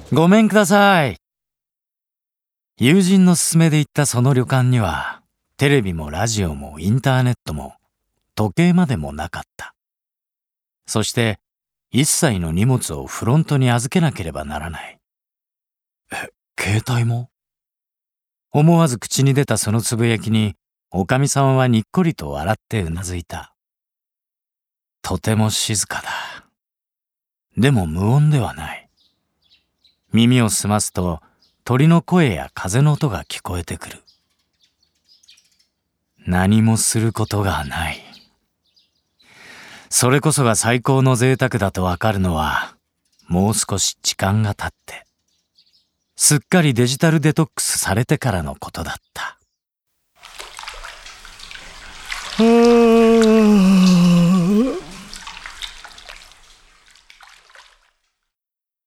ごめんください。友人の勧めで行ったその旅館には、テレビもラジオもインターネットも時計までもなかった。そして一切の荷物をフロントに預けなければならない。携帯も？思わず口に出たそのつぶやきに、おかみさんはにっこりと笑ってうなずいた。とても静かだ。でも無音ではない。耳を澄ますと鳥の声や風の音が聞こえてくる。何もすることがない。それこそが最高の贅沢だとわかるのは、もう少し時間が経って、すっかりデジタルデトックスされてからのことだった。